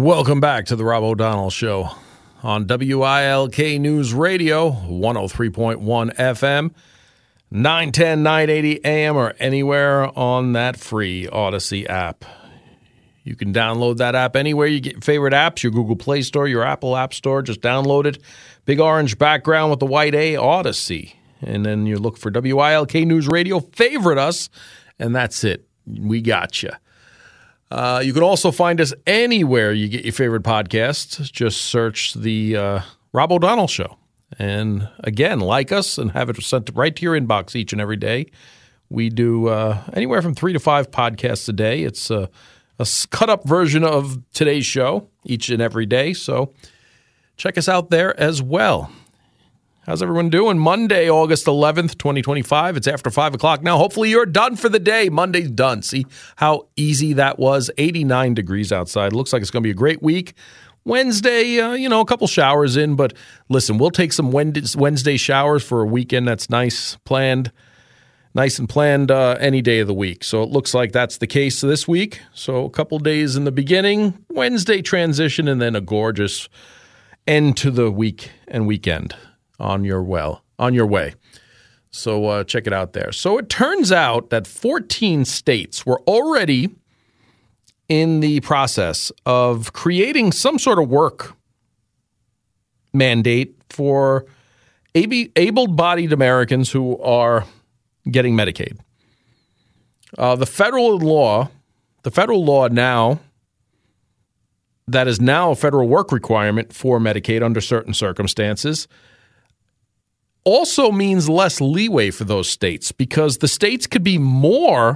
Welcome back to the Rob O'Donnell Show on WILK News Radio, 103.1 FM, 910, 980 AM, or anywhere on that free Odyssey app. You can download that app anywhere you get your favorite apps, your Google Play Store, your Apple App Store. Just download it. Big orange background with the white A, Odyssey. And then you look for WILK News Radio, favorite us, and that's it. We got you. You can also find us anywhere you get your favorite podcasts. Just search the Rob O'Donnell Show. And again, like us and have it sent right to your inbox each and every day. We do anywhere from 3 to 5 podcasts a day. It's a cut-up version of today's show each and every day. So check us out there as well. How's everyone doing? Monday, August 11th, 2025. It's after 5 o'clock now. Hopefully you're done for the day. Monday's done. See how easy that was? 89 degrees outside. Looks like it's going to be a great week. Wednesday, a couple showers in. But listen, we'll take some Wednesday showers for a weekend that's nice and planned any day of the week. So it looks like that's the case this week. So a couple days in the beginning, Wednesday transition, and then a gorgeous end to the week and weekend. On your way. So check it out there. So it turns out that 14 states were already in the process of creating some sort of work mandate for able-bodied Americans who are getting Medicaid. The federal law now, that is now a federal work requirement for Medicaid under certain circumstances, also means less leeway for those states because the states could be more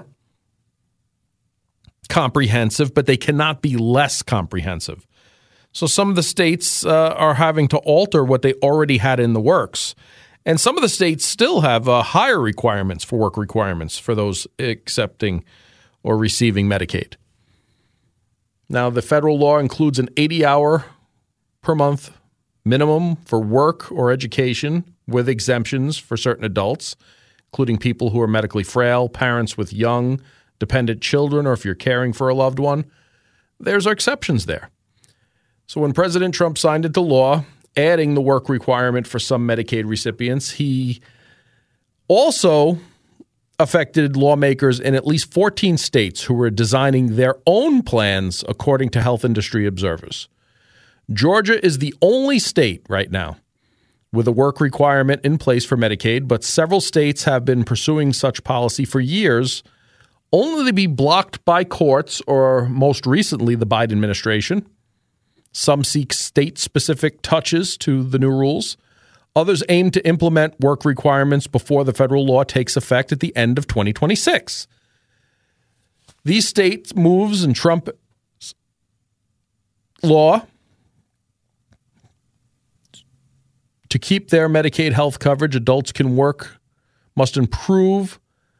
comprehensive, but they cannot be less comprehensive. So some of the states are having to alter what they already had in the works. And some of the states still have higher requirements for work requirements for those accepting or receiving Medicaid. Now, the federal law includes an 80-hour per month minimum for work or education, with exemptions for certain adults, including people who are medically frail, parents with young, dependent children, or if you're caring for a loved one. There's exceptions there. So when President Trump signed into law, adding the work requirement for some Medicaid recipients, he also affected lawmakers in at least 14 states who were designing their own plans, according to health industry observers. Georgia is the only state right now with a work requirement in place for Medicaid, but several states have been pursuing such policy for years, only to be blocked by courts or, most recently, the Biden administration. Some seek state-specific touches to the new rules. Others aim to implement work requirements before the federal law takes effect at the end of 2026. These state moves and Trump's law to keep their Medicaid health coverage, adults can work, must improve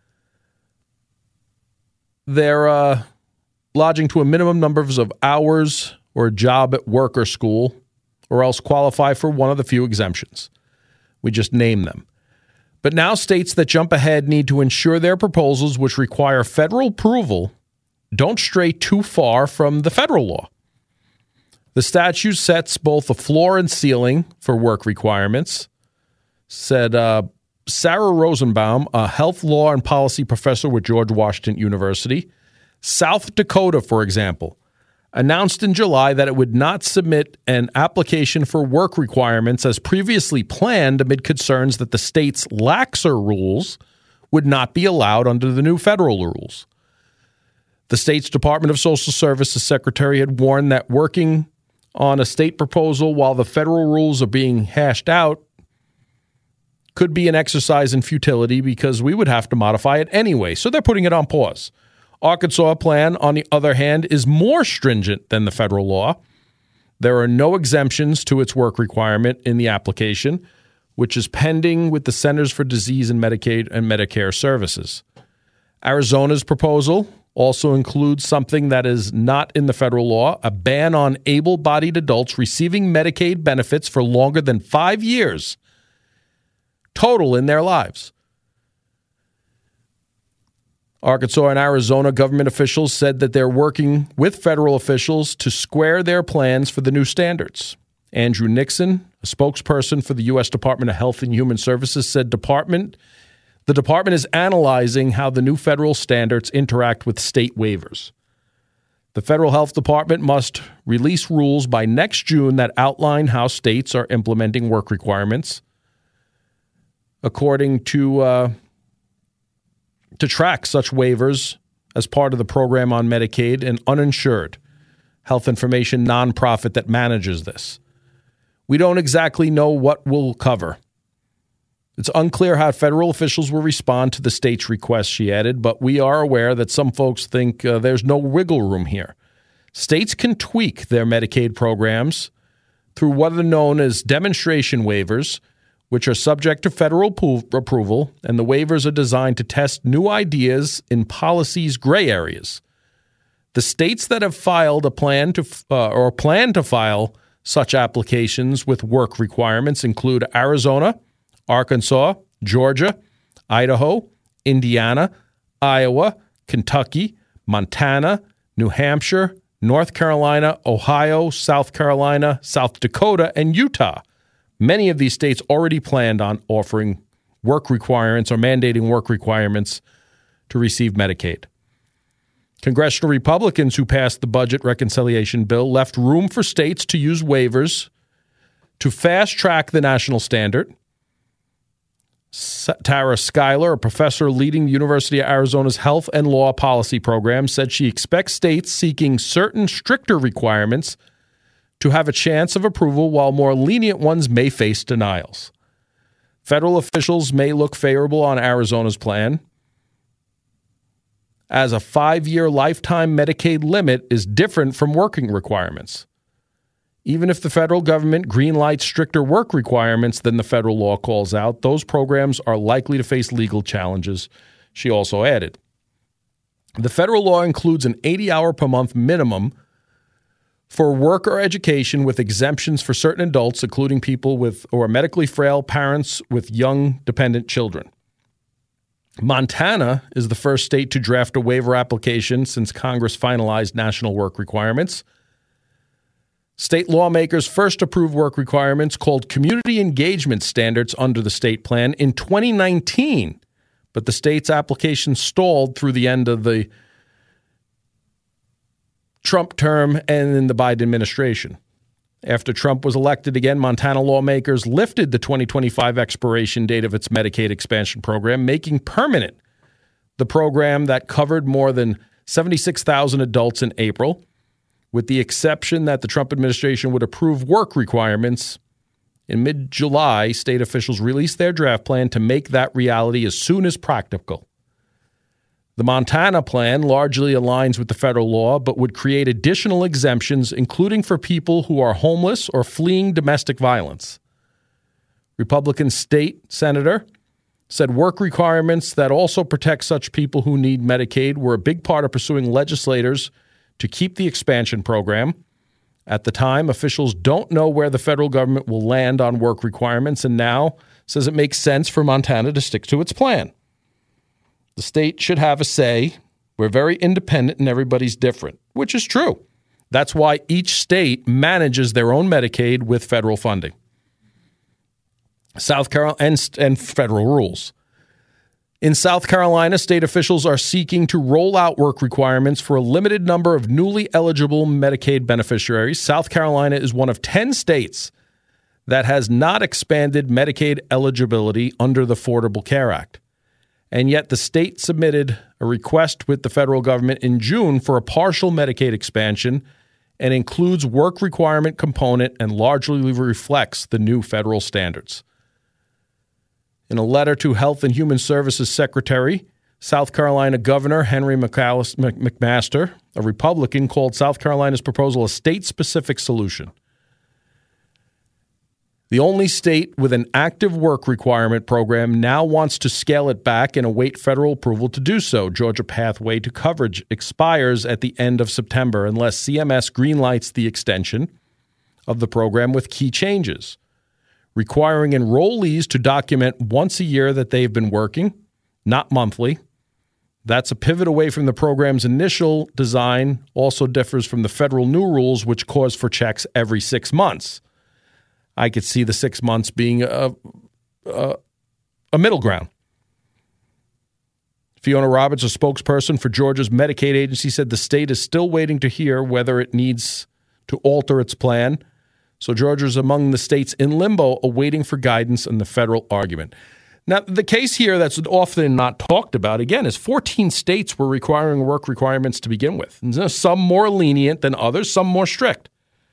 their lodging to a minimum numbers of hours or a job at work or school, or else qualify for one of the few exemptions. We just name them. But now states that jump ahead need to ensure their proposals, which require federal approval, don't stray too far from the federal law. The statute sets both a floor and ceiling for work requirements, said Sarah Rosenbaum, a health law and policy professor with George Washington University. South Dakota, for example, announced in July that it would not submit an application for work requirements as previously planned amid concerns that the state's laxer rules would not be allowed under the new federal rules. The state's Department of Social Services secretary had warned that working on a state proposal while the federal rules are being hashed out could be an exercise in futility because we would have to modify it anyway. So they're putting it on pause. Arkansas plan, on the other hand, is more stringent than the federal law. There are no exemptions to its work requirement in the application, which is pending with the Centers for Disease and Medicaid and Medicare Services. Arizona's proposal also includes something that is not in the federal law, a ban on able-bodied adults receiving Medicaid benefits for longer than 5 years total in their lives. Arkansas and Arizona government officials said that they're working with federal officials to square their plans for the new standards. Andrew Nixon, a spokesperson for the U.S. Department of Health and Human Services, said the department is analyzing how the new federal standards interact with state waivers. The federal health department must release rules by next June that outline how states are implementing work requirements, according to track such waivers as part of the program on Medicaid, an uninsured health information nonprofit that manages this. We don't exactly know what we'll cover. It's unclear how federal officials will respond to the state's request, she added, but we are aware that some folks think there's no wiggle room here. States can tweak their Medicaid programs through what are known as demonstration waivers, which are subject to federal approval, and the waivers are designed to test new ideas in policy's gray areas. The states that have filed a plan to file such applications with work requirements include Arizona, Arkansas, Georgia, Idaho, Indiana, Iowa, Kentucky, Montana, New Hampshire, North Carolina, Ohio, South Carolina, South Dakota, and Utah. Many of these states already planned on offering work requirements or mandating work requirements to receive Medicaid. Congressional Republicans who passed the budget reconciliation bill left room for states to use waivers to fast-track the national standard. Tara Schuyler, a professor leading the University of Arizona's Health and Law Policy program, said she expects states seeking certain stricter requirements to have a chance of approval, while more lenient ones may face denials. Federal officials may look favorable on Arizona's plan, as a 5-year lifetime Medicaid limit is different from working requirements. Even if the federal government greenlights stricter work requirements than the federal law calls out, those programs are likely to face legal challenges, she also added. The federal law includes an 80-hour-per-month minimum for work or education, with exemptions for certain adults, including people with or medically frail parents with young dependent children. Montana is the first state to draft a waiver application since Congress finalized national work requirements. State lawmakers first approved work requirements called community engagement standards under the state plan in 2019, but the state's application stalled through the end of the Trump term and in the Biden administration. After Trump was elected again, Montana lawmakers lifted the 2025 expiration date of its Medicaid expansion program, making permanent the program that covered more than 76,000 adults in April, with the exception that the Trump administration would approve work requirements. In mid-July, state officials released their draft plan to make that reality as soon as practical. The Montana plan largely aligns with the federal law, but would create additional exemptions, including for people who are homeless or fleeing domestic violence. Republican state senator said work requirements that also protect such people who need Medicaid were a big part of pursuing legislators to keep the expansion program. At the time, officials don't know where the federal government will land on work requirements, and now says it makes sense for Montana to stick to its plan. The state should have a say. We're very independent and everybody's different, which is true. That's why each state manages their own Medicaid with federal funding. South Carolina and federal rules. In South Carolina, state officials are seeking to roll out work requirements for a limited number of newly eligible Medicaid beneficiaries. South Carolina is one of 10 states that has not expanded Medicaid eligibility under the Affordable Care Act. And yet the state submitted a request with the federal government in June for a partial Medicaid expansion and includes work requirement component and largely reflects the new federal standards. In a letter to Health and Human Services Secretary, South Carolina Governor Henry McMaster, a Republican, called South Carolina's proposal a state-specific solution. The only state with an active work requirement program now wants to scale it back and await federal approval to do so. Georgia Pathway to Coverage expires at the end of September unless CMS greenlights the extension of the program with key changes, requiring enrollees to document once a year that they've been working, not monthly, That's a pivot away from the program's initial design, also differs from the federal new rules, which calls for checks every 6 months. I could see the 6 months being a middle ground. Fiona Roberts, a spokesperson for Georgia's Medicaid agency, said the state is still waiting to hear whether it needs to alter its plan. So Georgia is among the states in limbo, awaiting for guidance on the federal argument. Now, the case here that's often not talked about, again, is 14 states were requiring work requirements to begin with. And some more lenient than others, some more strict.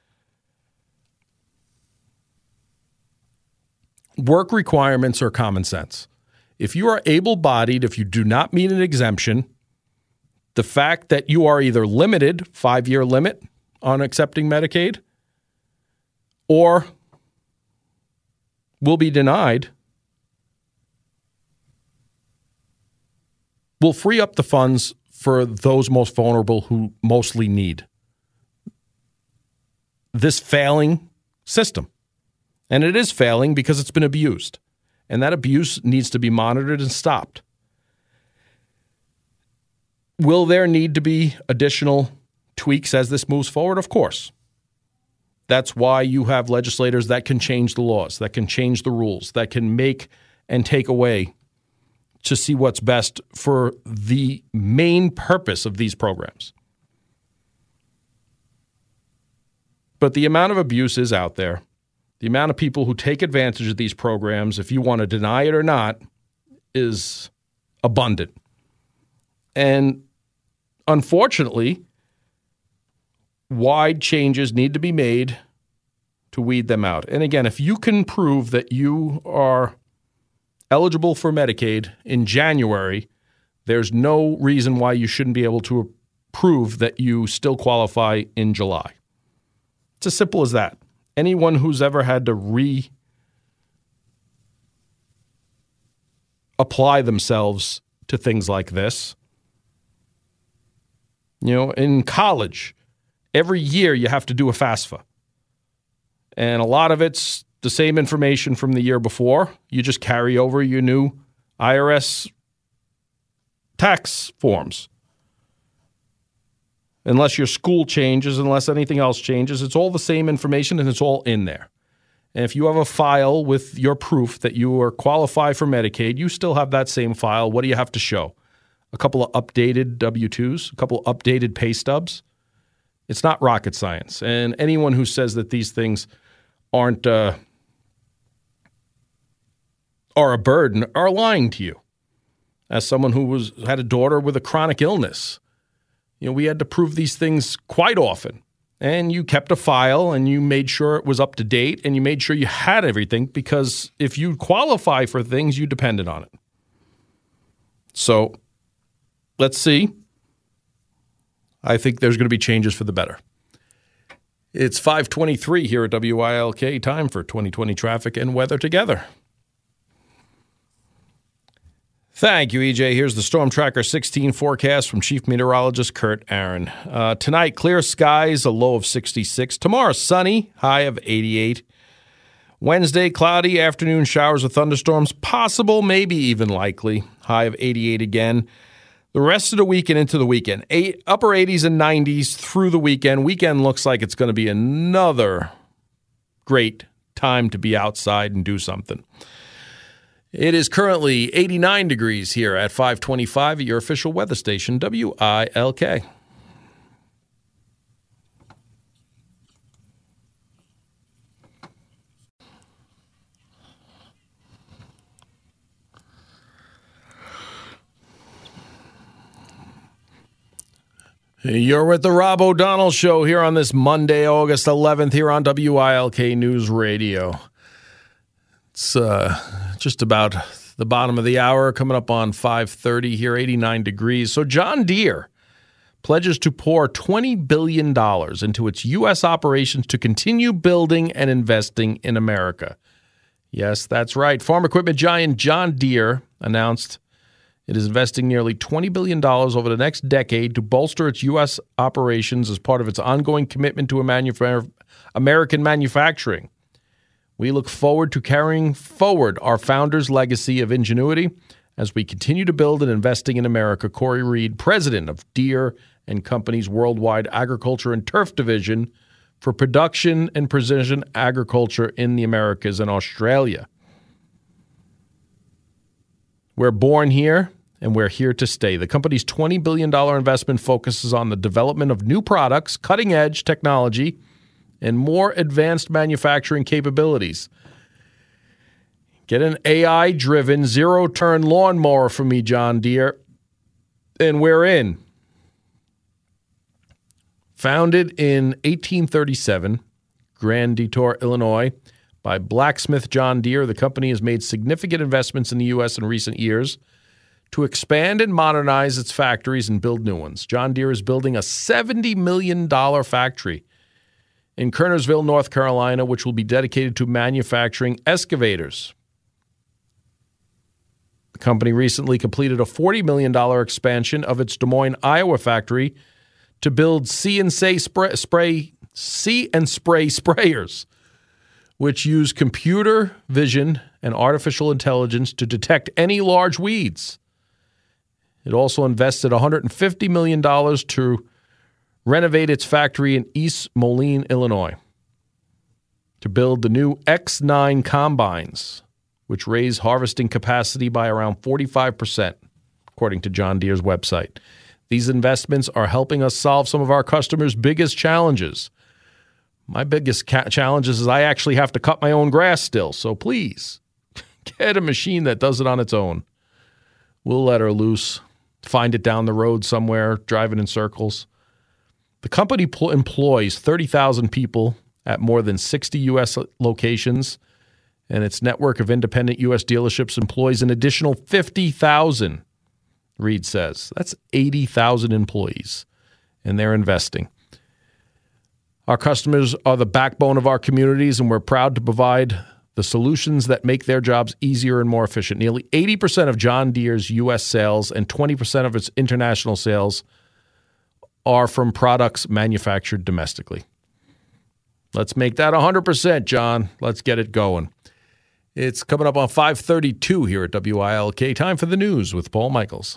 Work requirements are common sense. If you are able-bodied, if you do not meet an exemption, the fact that you are either limited, 5-year limit on accepting Medicaid, or will be denied, will free up the funds for those most vulnerable who mostly need this failing system. And it is failing because it's been abused. And that abuse needs to be monitored and stopped. Will there need to be additional tweaks as this moves forward? Of course. That's why you have legislators that can change the laws, that can change the rules, that can make and take away to see what's best for the main purpose of these programs. But the amount of abuse is out there. The amount of people who take advantage of these programs, if you want to deny it or not, is abundant. And unfortunately, wide changes need to be made to weed them out. And again, if you can prove that you are eligible for Medicaid in January, there's no reason why you shouldn't be able to prove that you still qualify in July. It's as simple as that. Anyone who's ever had to apply themselves to things like this, in college, every year you have to do a FAFSA. And a lot of it's the same information from the year before. You just carry over your new IRS tax forms. Unless your school changes, unless anything else changes, it's all the same information and it's all in there. And if you have a file with your proof that you are qualified for Medicaid, you still have that same file. What do you have to show? A couple of updated W-2s, a couple of updated pay stubs. It's not rocket science. And anyone who says that these things are a burden are lying to you. As someone who had a daughter with a chronic illness, we had to prove these things quite often. And you kept a file and you made sure it was up to date and you made sure you had everything because if you qualify for things, you depended on it. So let's see. I think there's going to be changes for the better. It's 5:23 here at WILK. Time for 2020 traffic and weather together. Thank you, EJ. Here's the Storm Tracker 16 forecast from Chief Meteorologist Kurt Aaron. Tonight, clear skies, a low of 66. Tomorrow, sunny, high of 88. Wednesday, cloudy, afternoon showers or thunderstorms, possible, maybe even likely, high of 88 again. The rest of the week and into the weekend, upper 80s and 90s through the weekend. Weekend looks like it's going to be another great time to be outside and do something. It is currently 89 degrees here at 525 at your official weather station, WILK. You're with the Rob O'Donnell Show here on this Monday, August 11th, here on WILK News Radio. It's just about the bottom of the hour, coming up on 5:30 here, 89 degrees. So John Deere pledges to pour $20 billion into its U.S. operations to continue building and investing in America. Yes, that's right. Farm equipment giant John Deere announced it is investing nearly $20 billion over the next decade to bolster its U.S. operations as part of its ongoing commitment to American manufacturing. We look forward to carrying forward our founders' legacy of ingenuity as we continue to build and investing in America. Corey Reed, president of Deere and Company's Worldwide Agriculture and Turf Division for Production and Precision Agriculture in the Americas and Australia. We're born here, and we're here to stay. The company's $20 billion investment focuses on the development of new products, cutting-edge technology, and more advanced manufacturing capabilities. Get an AI-driven, zero-turn lawnmower from me, John Deere, and we're in. Founded in 1837, Grand Detour, Illinois, by blacksmith John Deere, the company has made significant investments in the U.S. in recent years to expand and modernize its factories and build new ones. John Deere is building a $70 million factory in Kernersville, North Carolina, which will be dedicated to manufacturing excavators. The company recently completed a $40 million expansion of its Des Moines, Iowa factory to build See and Spray sprayers, which use computer vision and artificial intelligence to detect any large weeds. It also invested $150 million to renovate its factory in East Moline, Illinois, to build the new X9 combines, which raise harvesting capacity by around 45%, according to John Deere's website. These investments are helping us solve some of our customers' biggest challenges. My biggest challenge is I actually have to cut my own grass still, so please get a machine that does it on its own. We'll let her loose, find it down the road somewhere, driving in circles. The company employs 30,000 people at more than 60 U.S. locations, and its network of independent U.S. dealerships employs an additional 50,000, Reed says. That's 80,000 employees, and they're investing. Our customers are the backbone of our communities, and we're proud to provide the solutions that make their jobs easier and more efficient. Nearly 80% of John Deere's U.S. sales and 20% of its international sales are from products manufactured domestically. Let's make that 100%, John. Let's get it going. It's coming up on 5:32 here at WILK. Time for the news with Paul Michaels.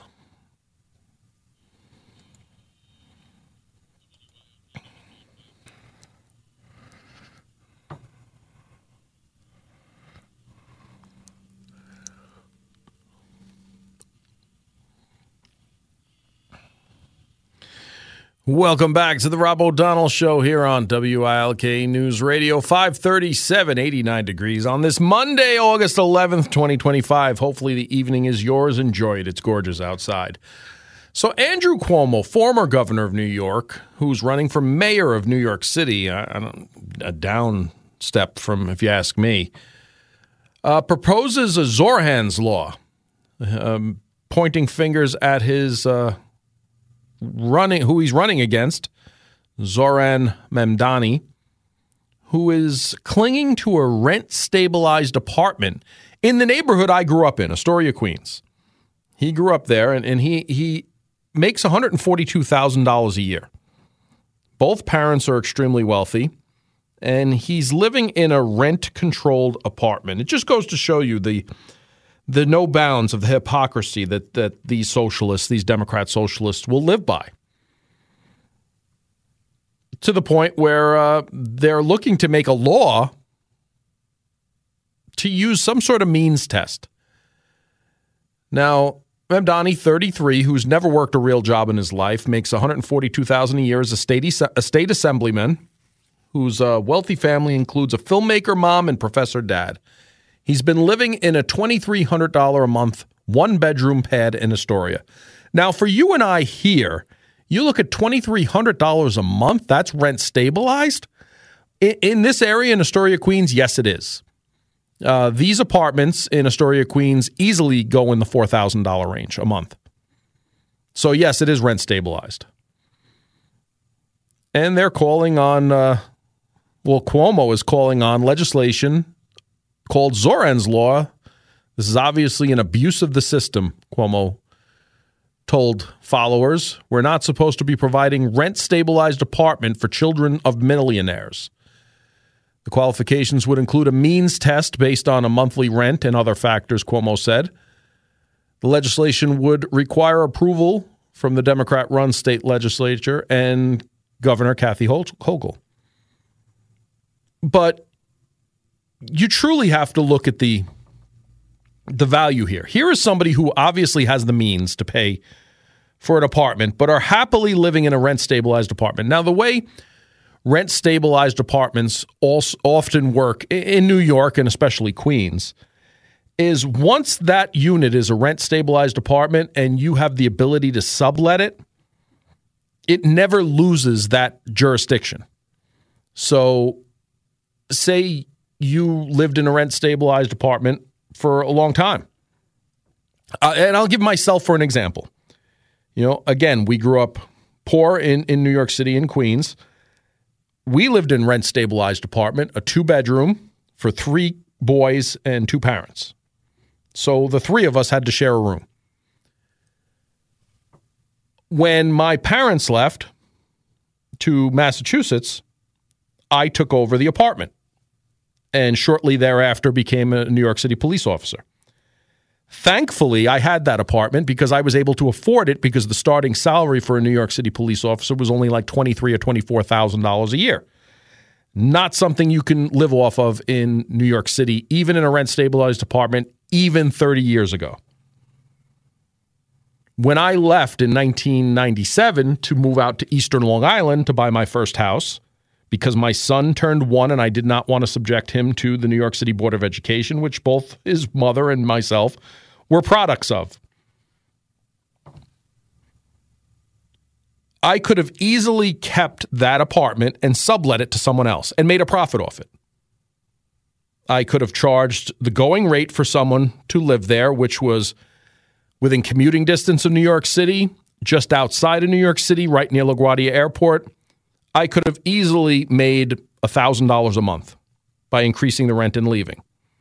Welcome back to the Rob O'Donnell Show here on WILK News Radio. 537, 89 degrees on this Monday, August 11th, 2025. Hopefully the evening is yours. Enjoy it. It's gorgeous outside. So Andrew Cuomo, former governor of New York, who's running for mayor of New York City, a down step from, if you ask me, proposes a Zorhan's law, pointing fingers at his who he's running against, Zohran Mamdani, who is clinging to a rent-stabilized apartment in the neighborhood I grew up in, Astoria, Queens. He grew up there, and he makes $142,000 a year. Both parents are extremely wealthy, and he's living in a rent-controlled apartment. It just goes to show you the no bounds of the hypocrisy that these socialists, these Democrat socialists, will live by. To the point where they're looking to make a law to use some sort of means test. Now, Mamdani, 33, who's never worked a real job in his life, makes $142,000 a year as a state assemblyman, whose wealthy family includes a filmmaker mom and professor dad. He's been living in a $2,300 a month, one-bedroom pad in Astoria. Now, for you and I here, you look at $2,300 a month, that's rent stabilized? In this area in Astoria, Queens, yes, it is. These apartments in Astoria, Queens easily go in the $4,000 range a month. So, yes, it is rent stabilized. And they're calling on, Cuomo is calling on legislation called Zohran's Law. This is obviously an abuse of the system, Cuomo told followers. We're not supposed to be providing rent-stabilized apartment for children of millionaires. The qualifications would include a means test based on a monthly rent and other factors, Cuomo said. The legislation would require approval from the Democrat-run state legislature and Governor Kathy Hochul. But you truly have to look at the value here. Here is somebody who obviously has the means to pay for an apartment, but are happily living in a rent-stabilized apartment. Now, the way rent-stabilized apartments also often work in New York and especially Queens is once that unit is a rent-stabilized apartment and you have the ability to sublet it, it never loses that jurisdiction. So say you lived in a rent-stabilized apartment for a long time. And I'll give myself for an example. Again, we grew up poor in New York City in Queens. We lived in rent-stabilized apartment, a 2-bedroom for 3 boys and 2 parents. So the 3 of us had to share a room. When my parents left to Massachusetts, I took over the apartment and shortly thereafter became a New York City police officer. Thankfully, I had that apartment because I was able to afford it because the starting salary for a New York City police officer was only like $23,000 or $24,000 a year. Not something you can live off of in New York City, even in a rent-stabilized apartment, even 30 years ago. When I left in 1997 to move out to Eastern Long Island to buy my first house, because my son turned 1 and I did not want to subject him to the New York City Board of Education, which both his mother and myself were products of. I could have easily kept that apartment and sublet it to someone else and made a profit off it. I could have charged the going rate for someone to live there, which was within commuting distance of New York City, just outside of New York City, right near LaGuardia Airport. I could have easily made $1,000 a month by increasing the rent and leaving.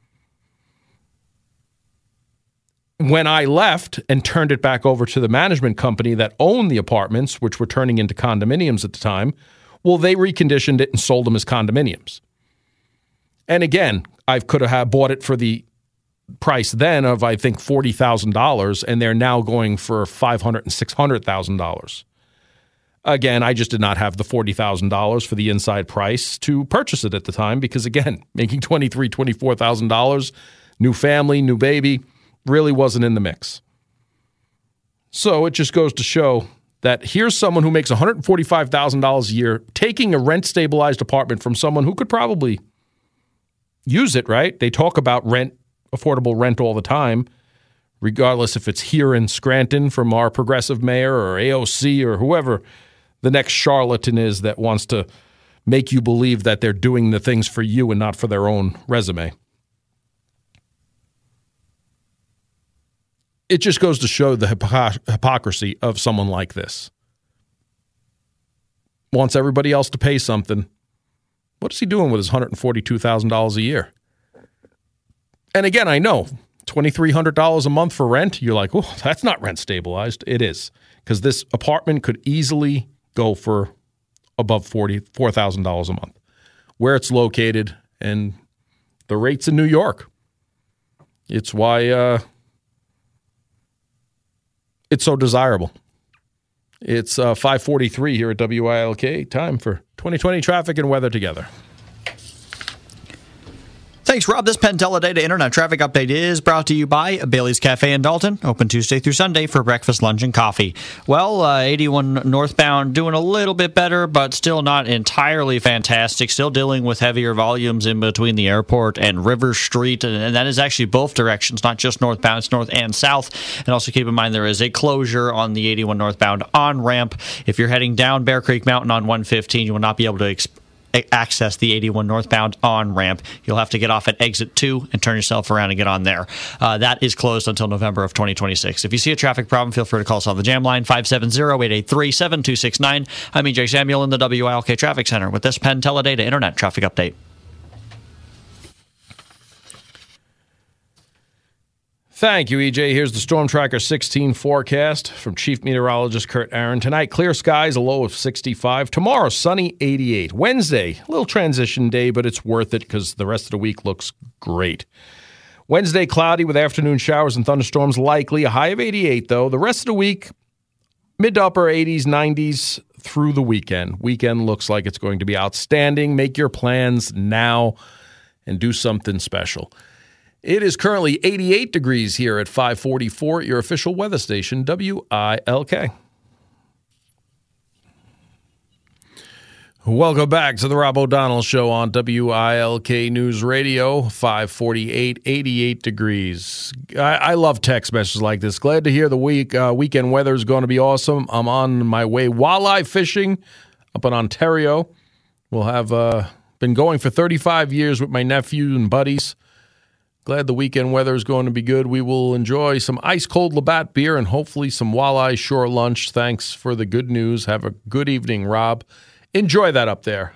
When I left and turned it back over to the management company that owned the apartments, which were turning into condominiums at the time, well, they reconditioned it and sold them as condominiums. And again, I could have bought it for the price then of, I think, $40,000, and they're now going for $500,000 and $600,000. Again, I just did not have the $40,000 for the inside price to purchase it at the time because, again, making $23,000, $24,000, new family, new baby, really wasn't in the mix. So it just goes to show that here's someone who makes $145,000 a year taking a rent-stabilized apartment from someone who could probably use it, right? They talk about rent, affordable rent all the time, regardless if it's here in Scranton from our progressive mayor or AOC or whoever the next charlatan is that wants to make you believe that they're doing the things for you and not for their own resume. It just goes to show the hypocrisy of someone like this. Wants everybody else to pay something. What is he doing with his $142,000 a year? And again, I know $2,300 a month for rent. You're like, oh, that's not rent stabilized. It is, because this apartment could easily go for above $4,000 a month. Where it's located and the rates in New York. It's why it's so desirable. It's 5:43 here at WILK. Time for 2020 traffic and weather together. Thanks, Rob. This Penn Teledata Internet Traffic Update is brought to you by Bailey's Cafe in Dalton, open Tuesday through Sunday for breakfast, lunch, and coffee. Well, 81 northbound doing a little bit better, but still not entirely fantastic. Still dealing with heavier volumes in between the airport and River Street, and that is actually both directions, not just northbound, it's north and south. And also keep in mind there is a closure on the 81 northbound on-ramp. If you're heading down Bear Creek Mountain on 115, you will not be able to access the 81 northbound on-ramp. You'll have to get off at exit 2 and turn yourself around and get on there. That is closed until November of 2026. If you see a traffic problem, feel free to call us on the jam line, 570-883-7269. I'm EJ Samuel in the WILK Traffic Center with this Penn Teledata Internet Traffic Update. Thank you, EJ. Here's the Storm Tracker 16 forecast from Chief Meteorologist Kurt Aaron. Tonight, clear skies, a low of 65. Tomorrow, sunny, 88. Wednesday, a little transition day, but it's worth it because the rest of the week looks great. Wednesday, cloudy with afternoon showers and thunderstorms likely. A high of 88, though. The rest of the week, mid to upper 80s, 90s through the weekend. Weekend looks like it's going to be outstanding. Make your plans now and do something special. It is currently 88 degrees here at 544 at your official weather station, WILK. Welcome back to the Rob O'Donnell Show on WILK News Radio, 548, 88 degrees. I love text messages like this. Glad to hear the weekend weather is going to be awesome. I'm on my way walleye fishing up in Ontario. We'll have been going for 35 years with my nephew and buddies. Glad the weekend weather is going to be good. We will enjoy some ice-cold Labatt beer and hopefully some walleye shore lunch. Thanks for the good news. Have a good evening, Rob. Enjoy that up there.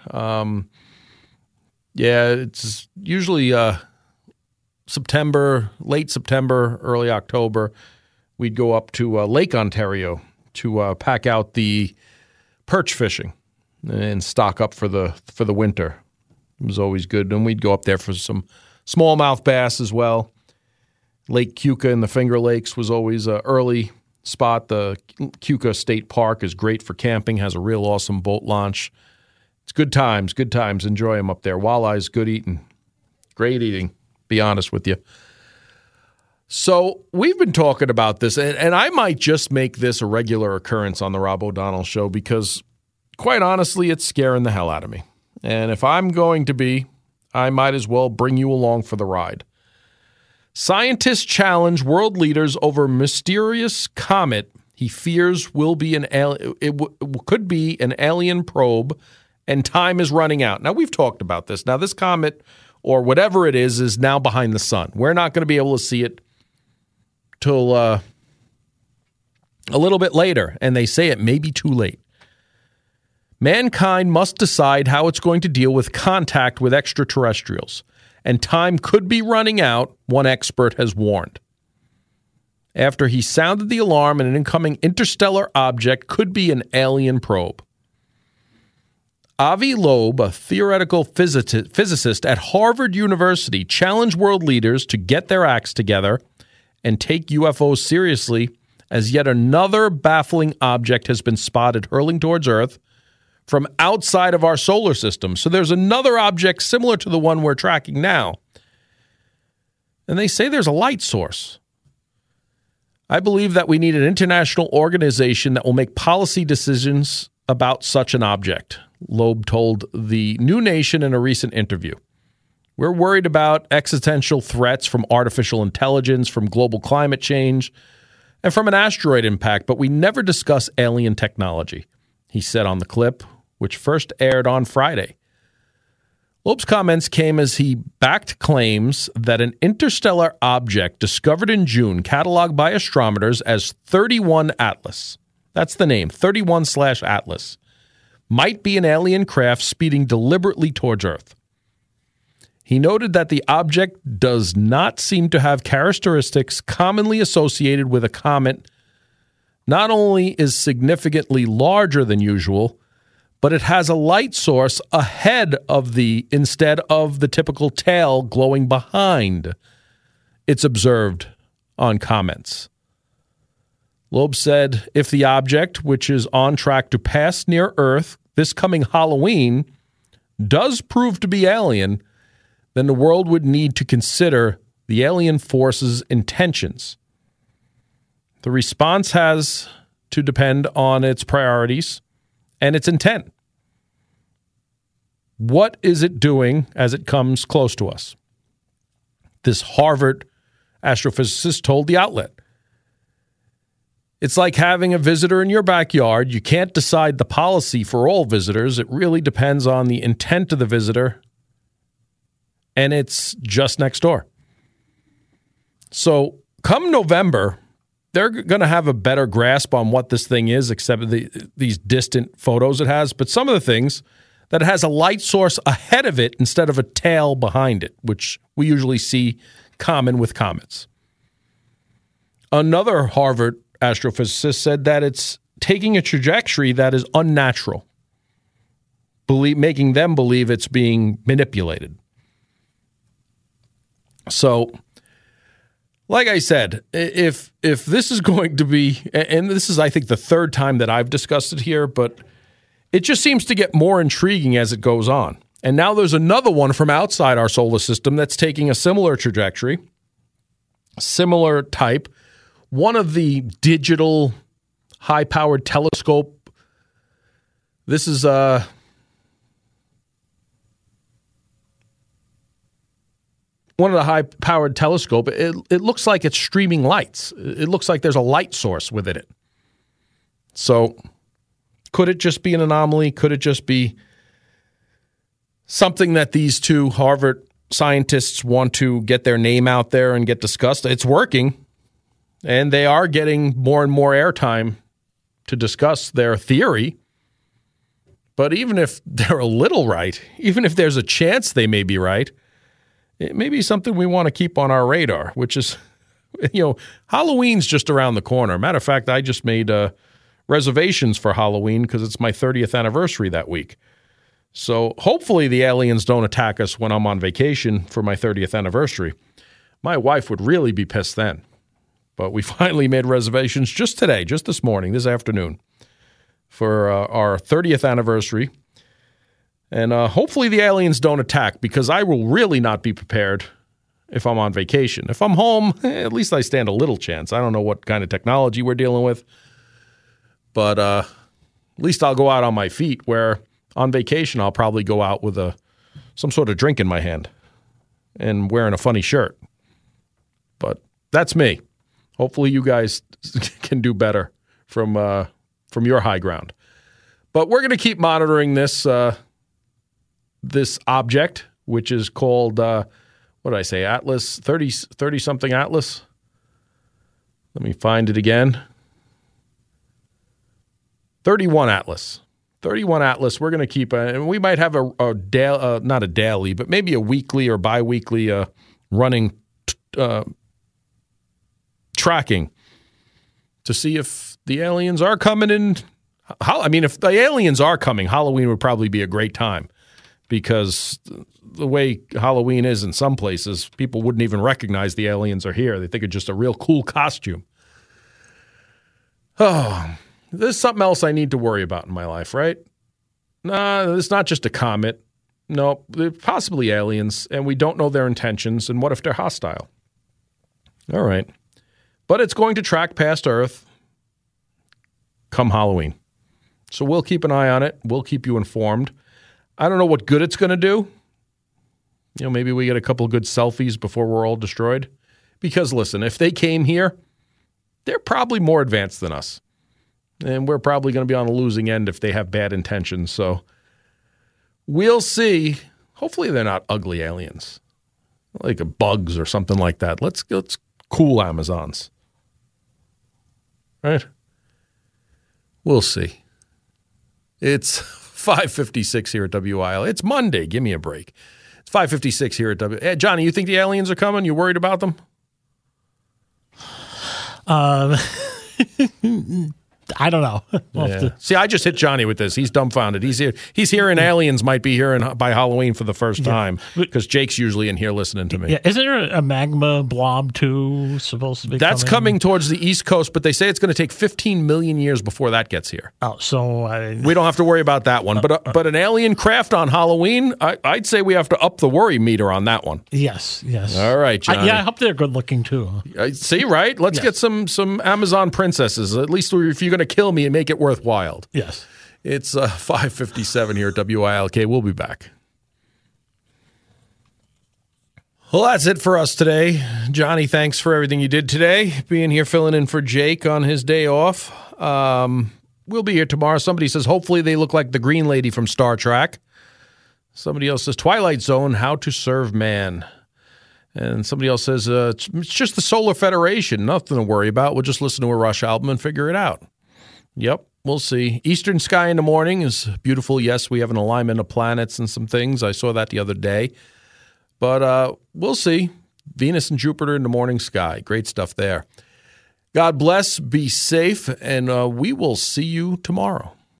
It's usually September, late September, early October. We'd go up to Lake Ontario to pack out the perch fishing and stock up for the winter. It was always good. And we'd go up there for some smallmouth bass as well. Lake Keuka in the Finger Lakes was always an early spot. The Keuka State Park is great for camping, has a real awesome boat launch. It's good times. Enjoy them up there. Walleye's good eating. Great eating, be honest with you. So we've been talking about this, and I might just make this a regular occurrence on the Rob O'Donnell Show because, quite honestly, it's scaring the hell out of me. And if I'm going to be, I might as well bring you along for the ride. Scientists challenge world leaders over mysterious comet he fears will be could be an alien probe, and time is running out. Now, we've talked about this. Now, this comet, or whatever it is now behind the sun. We're not going to be able to see it till a little bit later, and they say it may be too late. Mankind must decide how it's going to deal with contact with extraterrestrials, and time could be running out, one expert has warned. After he sounded the alarm, an incoming interstellar object could be an alien probe. Avi Loeb, a theoretical physicist at Harvard University, challenged world leaders to get their acts together and take UFOs seriously as yet another baffling object has been spotted hurling towards Earth from outside of our solar system. So there's another object similar to the one we're tracking now. And they say there's a light source. I believe that we need an international organization that will make policy decisions about such an object, Loeb told the New Nation in a recent interview. We're worried about existential threats from artificial intelligence, from global climate change, and from an asteroid impact, but we never discuss alien technology, he said on the clip, which first aired on Friday. Loeb's comments came as he backed claims that an interstellar object discovered in June, cataloged by astronomers as 31 Atlas, that's the name, 31/Atlas, might be an alien craft speeding deliberately towards Earth. He noted that the object does not seem to have characteristics commonly associated with a comet. Not only is significantly larger than usual, but it has a light source ahead of instead of the typical tail glowing behind. It's observed on comments. Loeb said if the object, which is on track to pass near Earth this coming Halloween, does prove to be alien, then the world would need to consider the alien force's intentions. The response has to depend on its priorities and its intent. What is it doing as it comes close to us? This Harvard astrophysicist told the outlet. It's like having a visitor in your backyard. You can't decide the policy for all visitors. It really depends on the intent of the visitor, and it's just next door. So come November, they're going to have a better grasp on what this thing is, except these distant photos it has. But some of the things that it has a light source ahead of it instead of a tail behind it, which we usually see common with comets. Another Harvard astrophysicist said that it's taking a trajectory that is unnatural, making them believe it's being manipulated. So like I said, if this is going to be, and this is, I think, the third time that I've discussed it here, but it just seems to get more intriguing as it goes on. And now there's another one from outside our solar system that's taking a similar trajectory, similar type. One of the digital high-powered telescope. This is one of the high-powered telescope. It looks like it's streaming lights. It looks like there's a light source within it. So could it just be an anomaly? Could it just be something that these two Harvard scientists want to get their name out there and get discussed? It's working, and they are getting more and more airtime to discuss their theory. But even if they're a little right, even if there's a chance they may be right, it may be something we want to keep on our radar, which is, Halloween's just around the corner. Matter of fact, I just made reservations for Halloween because it's my 30th anniversary that week. So hopefully the aliens don't attack us when I'm on vacation for my 30th anniversary. My wife would really be pissed then. But we finally made reservations just today, just this morning, this afternoon, for our 30th anniversary. And hopefully the aliens don't attack, because I will really not be prepared if I'm on vacation. If I'm home, at least I stand a little chance. I don't know what kind of technology we're dealing with, but at least I'll go out on my feet, where on vacation I'll probably go out with some sort of drink in my hand and wearing a funny shirt. But that's me. Hopefully you guys can do better from your high ground. But we're going to keep monitoring this object, which is called, what did I say, Atlas, 30-something Atlas? Let me find it again. 31 Atlas. 31 Atlas. We're going to keep, and we might have not a daily, but maybe a weekly or bi-weekly running tracking to see if the aliens are coming in. If the aliens are coming, Halloween would probably be a great time, because the way Halloween is in some places, people wouldn't even recognize the aliens are here. They think it's just a real cool costume. Oh, there's something else I need to worry about in my life, right? Nah, it's not just a comet. No, they're possibly aliens, and we don't know their intentions, and what if they're hostile? All right. But it's going to track past Earth come Halloween. So we'll keep an eye on it. We'll keep you informed. I don't know what good it's going to do. Maybe we get a couple of good selfies before we're all destroyed. Because, listen, if they came here, they're probably more advanced than us. And we're probably going to be on the losing end if they have bad intentions. So we'll see. Hopefully they're not ugly aliens, like bugs or something like that. Let's cool Amazons. Right? We'll see. It's 5:56 here at WIL. It's Monday. Give me a break. It's 5:56 here at WIL. Hey, Johnny, you think the aliens are coming? You worried about them? I don't know. Yeah. See, I just hit Johnny with this. He's dumbfounded. He's here. He's hearing aliens might be here by Halloween for the first time, because Jake's usually in here listening to me. Yeah, isn't there a magma blob too supposed to be? That's coming towards the East Coast, but they say it's going to take 15 million years before that gets here. Oh, so we don't have to worry about that one. But an alien craft on Halloween, I'd say we have to up the worry meter on that one. Yes. All right, Johnny. I hope they're good looking too. See, right? Let's get some Amazon princesses. At least if you're going to kill me and make it worthwhile. Yes. It's 5:57 here at WILK. We'll be back. Well, that's it for us today. Johnny, thanks for everything you did today, being here filling in for Jake on his day off. We'll be here tomorrow. Somebody says, hopefully they look like the green lady from Star Trek. Somebody else says, Twilight Zone, How to Serve Man. And somebody else says, it's just the Solar Federation. Nothing to worry about. We'll just listen to a Rush album and figure it out. Yep, we'll see. Eastern sky in the morning is beautiful. Yes, we have an alignment of planets and some things. I saw that the other day. But we'll see. Venus and Jupiter in the morning sky. Great stuff there. God bless. Be safe. And we will see you tomorrow.